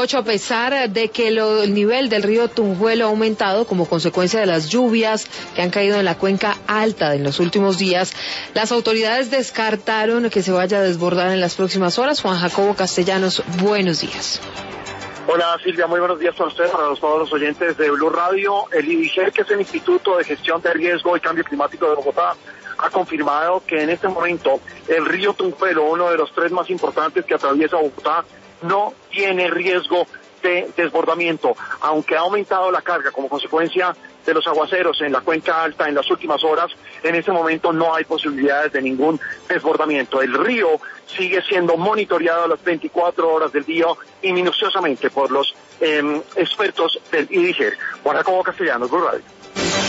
Pocho, a pesar de que el nivel del río Tunjuelo ha aumentado como consecuencia de las lluvias que han caído en la cuenca alta en los últimos días, las autoridades descartaron que se vaya a desbordar en las próximas horas. Juan Jacobo Castellanos, buenos días. Hola Silvia, muy buenos días para usted, para todos los oyentes de Blue Radio. El IDIGER, que es el Instituto de Gestión de Riesgo y Cambio Climático de Bogotá, ha confirmado que en este momento el río Tunjuelo, uno de los tres más importantes que atraviesa Bogotá, no tiene riesgo de desbordamiento, aunque ha aumentado la carga como consecuencia de los aguaceros en la cuenca alta en las últimas horas. En este momento no hay posibilidades de ningún desbordamiento. El río sigue siendo monitoreado a las 24 horas del día y minuciosamente por los expertos del IDIGER. Juan Jacobo Castellanos, Blue Radio.